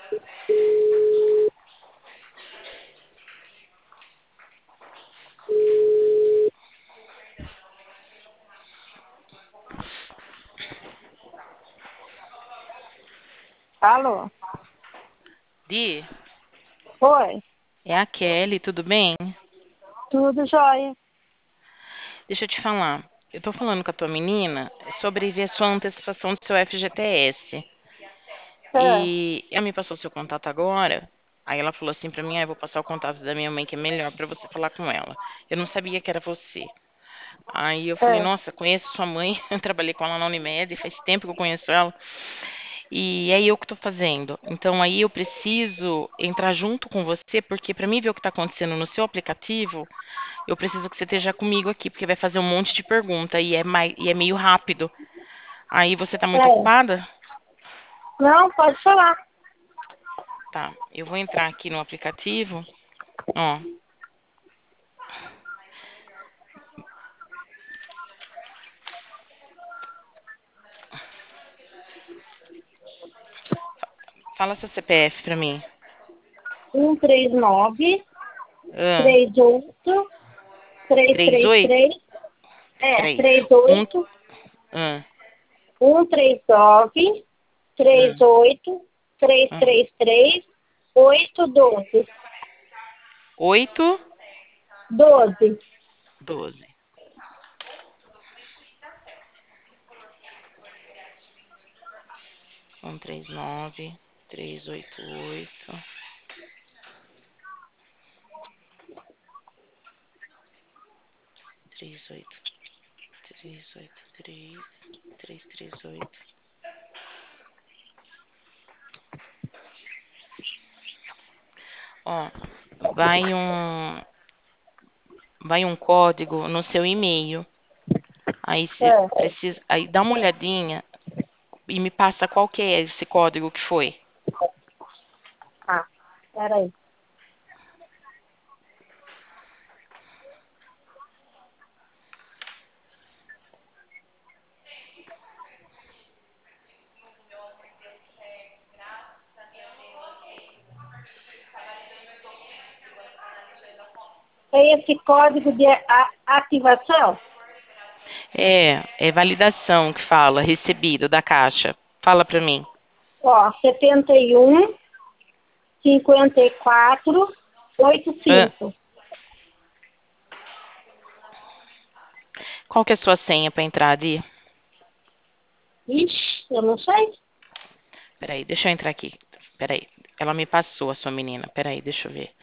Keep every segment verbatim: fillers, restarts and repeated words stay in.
Alô? Di, Oi? é a Kelly, tudo bem? Tudo jóia? Deixa eu te falar. Eu tô falando com a tua menina sobre ver a sua antecipação do seu F G T S. É, E ela me passou o seu contato agora. Aí ela falou assim pra mim, ah, eu vou passar o contato da minha mãe que é melhor pra você falar com ela. Eu não sabia que era você. Aí eu falei, é. nossa, conheço sua mãe, eu trabalhei com ela na Unimed, faz tempo que eu conheço ela. E é eu que estou fazendo. Então aí eu preciso entrar junto com você, porque para mim ver o que está acontecendo no seu aplicativo, eu preciso que você esteja comigo aqui, porque vai fazer um monte de pergunta e é, mais, e é meio rápido. Aí você está muito É. ocupada? Não, pode falar. Tá, eu vou entrar aqui no aplicativo. Ó, fala seu C P F para mim. Um três nove, Ah, três oito, três três três oito. três. É, Peraí. três Um, oito, ah, um três nove, três ah, oito, três ah. três três, oito doze. Oito, Doze. doze. Um, três, nove, três, oito, oito. Três, oito, três, oito, três, três, três, oito. Ó, vai um, vai um código no seu e-mail. Aí você É. precisa, aí dá uma olhadinha e me passa qual que é esse código que foi. Ah, peraí. É esse código de a- ativação? É, é validação que fala, recebido da caixa. Fala pra mim. Ó, setenta e um, cinquenta e quatro, oitenta e Ah, cinco. qual que é a sua senha pra entrar, Di? Ixi, eu não sei. Peraí, deixa eu entrar aqui. Peraí, ela me passou a sua menina. Peraí, deixa eu ver.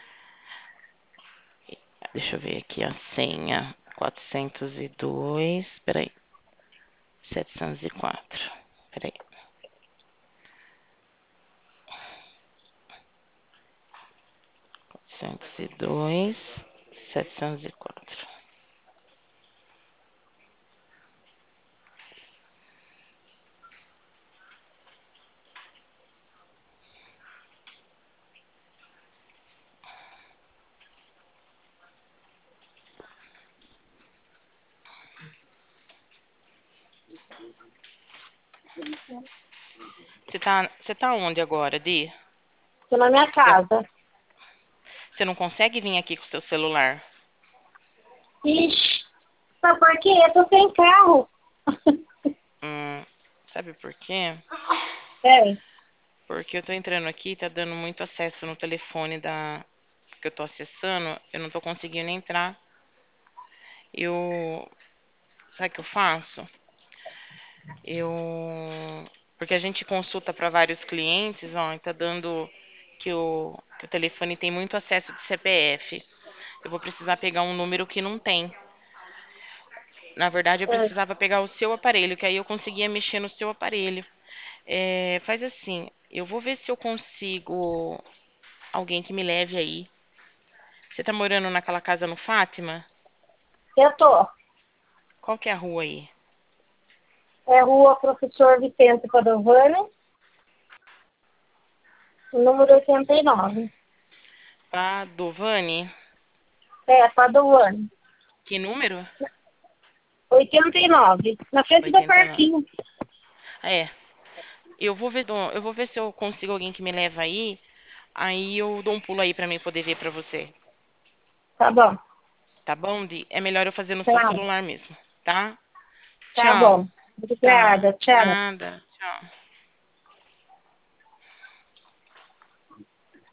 Deixa eu ver aqui a senha. Quatrocentos e dois. Peraí. Setecentos e quatro. Peraí. Quatrocentos e dois. Setecentos e quatro. Você tá, você tá onde agora, Di? Estou na minha Você casa. você não consegue vir aqui com o seu celular? Ixi, sabe por quê? Eu tô sem carro. Hum, sabe por quê? É, Porque eu tô entrando aqui e tá dando muito acesso no telefone da que eu tô acessando. Eu não tô conseguindo entrar. Eu. Sabe o que eu faço? Eu. Porque a gente consulta para vários clientes, ó, e tá dando que o, que o telefone tem muito acesso de C P F. Eu vou precisar pegar um número que não tem. Na verdade, eu é. precisava pegar o seu aparelho, que aí eu conseguia mexer no seu aparelho. É, faz assim, eu vou ver se eu consigo alguém que me leve aí. Você tá morando naquela casa no Fátima? Eu tô. Qual que é a rua aí? É Rua Professor Vicente Padovani, número oitenta e nove. Padovani? É, Padovani. Que número? oitenta e nove. Na frente do oitenta e nove. parquinho. É. Eu vou ver, do- eu vou ver se eu consigo alguém que me leva aí. Aí eu dou um pulo aí pra mim poder ver pra você. Tá bom. Tá bom, Di? É melhor eu fazer no seu Tá, celular mesmo, tá? tá Tchau. bom. Tá. Obrigada. Tchau. Nada. Tchau.